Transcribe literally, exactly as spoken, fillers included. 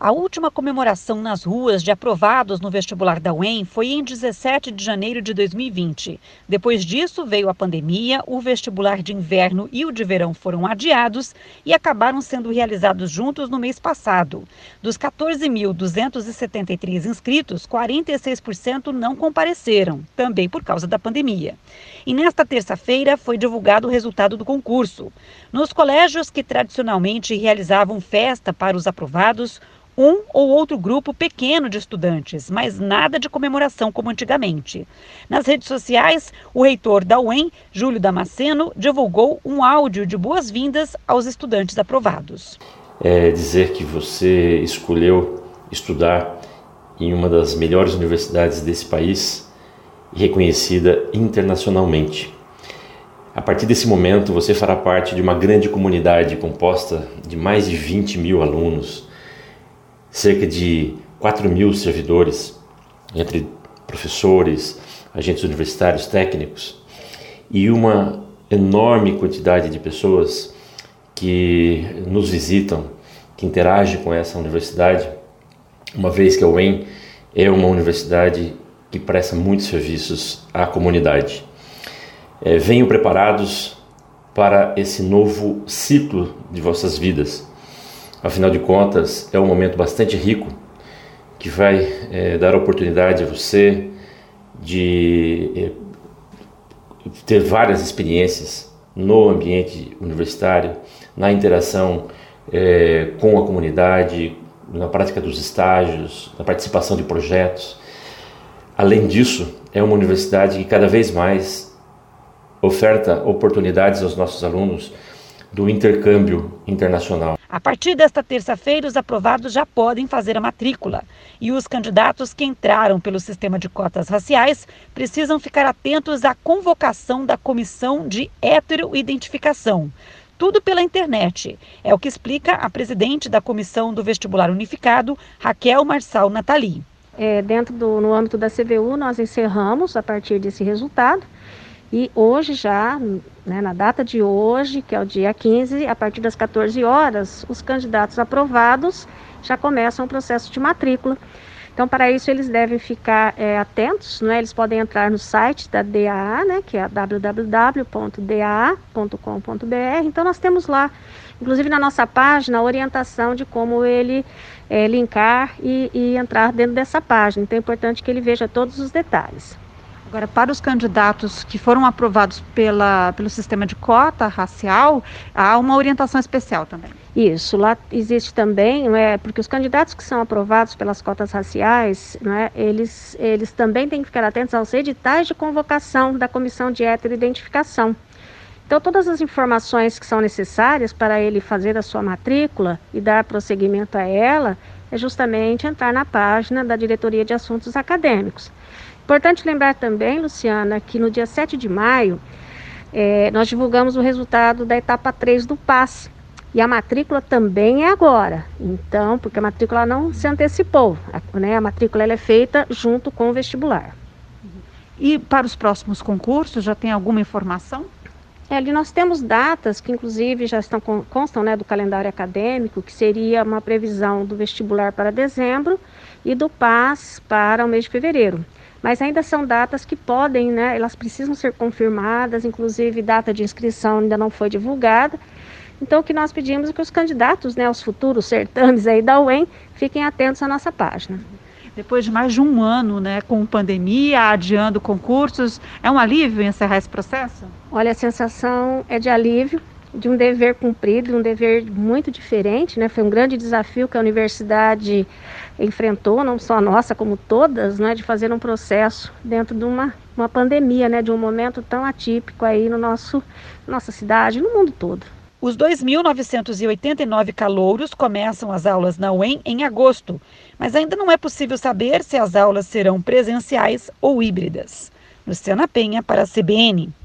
A última comemoração nas ruas de aprovados no vestibular da U E M foi em dezessete de janeiro de dois mil e vinte. Depois disso, veio a pandemia, o vestibular de inverno e o de verão foram adiados e acabaram sendo realizados juntos no mês passado. Dos quatorze mil duzentos e setenta e três inscritos, quarenta e seis por cento não compareceram, também por causa da pandemia. E nesta terça-feira foi divulgado o resultado do concurso. Nos colégios que tradicionalmente realizavam festa para os aprovados, um ou outro grupo pequeno de estudantes, mas nada de comemoração como antigamente. Nas redes sociais, o reitor da U E M, Júlio Damasceno, divulgou um áudio de boas-vindas aos estudantes aprovados. É dizer que você escolheu estudar em uma das melhores universidades desse país e reconhecida internacionalmente. A partir desse momento, você fará parte de uma grande comunidade composta de mais de vinte mil alunos, cerca de quatro mil servidores, entre professores, agentes universitários, técnicos, e uma enorme quantidade de pessoas que nos visitam, que interagem com essa universidade, uma vez que a U E M é uma universidade que presta muitos serviços à comunidade. É, venham preparados para esse novo ciclo de vossas vidas. Afinal de contas, é um momento bastante rico que vai é, dar a oportunidade a você de é, ter várias experiências no ambiente universitário, na interação é, com a comunidade, na prática dos estágios, na participação de projetos. Além disso, é uma universidade que cada vez mais oferta oportunidades aos nossos alunos do intercâmbio internacional. A partir desta terça-feira, os aprovados já podem fazer a matrícula. E os candidatos que entraram pelo sistema de cotas raciais precisam ficar atentos à convocação da Comissão de Heteroidentificação. Tudo pela internet. É o que explica a presidente da Comissão do Vestibular Unificado, Raquel Marçal Natali. É, dentro do no âmbito da C V U, nós encerramos a partir desse resultado. E hoje já, né, na data de hoje, que é o dia quinze, a partir das quatorze horas, os candidatos aprovados já começam o processo de matrícula. Então, para isso, eles devem ficar é, atentos, né? Eles podem entrar no site da D A A, né, que é w w w ponto d a a ponto com ponto b r. Então, nós temos lá, inclusive na nossa página, a orientação de como ele é, linkar e, e entrar dentro dessa página. Então, é importante que ele veja todos os detalhes. Agora, para os candidatos que foram aprovados pela, pelo sistema de cota racial, há uma orientação especial também. Isso, lá existe também, não é, porque os candidatos que são aprovados pelas cotas raciais, não é, eles, eles também têm que ficar atentos aos editais de convocação da Comissão de Heteroidentificação. Então, todas as informações que são necessárias para ele fazer a sua matrícula e dar prosseguimento a ela, é justamente entrar na página da Diretoria de Assuntos Acadêmicos. Importante lembrar também, Luciana, que no dia sete de maio, é, nós divulgamos o resultado da etapa três do P A S. E a matrícula também é agora. Então, porque a matrícula não se antecipou, a, né, a matrícula ela é feita junto com o vestibular. E para os próximos concursos, já tem alguma informação? É, ali nós temos datas que inclusive já estão constam, né, do calendário acadêmico, que seria uma previsão do vestibular para dezembro e do P A S para o mês de fevereiro. Mas ainda são datas que podem, né, elas precisam ser confirmadas, inclusive data de inscrição ainda não foi divulgada. Então o que nós pedimos é que os candidatos, né, aos futuros certames aí da U E M, fiquem atentos à nossa página. Depois de mais de um ano, né, com pandemia, adiando concursos, é um alívio encerrar esse processo? Olha, a sensação é de alívio, de um dever cumprido, um dever muito diferente, né? Foi um grande desafio que a universidade enfrentou, não só a nossa, como todas, né? De fazer um processo dentro de uma, uma pandemia, né? De um momento tão atípico aí no nosso, nossa cidade, no mundo todo. Os dois mil novecentos e oitenta e nove calouros começam as aulas na U E M em agosto, mas ainda não é possível saber se as aulas serão presenciais ou híbridas. Luciana Penha para a C B N.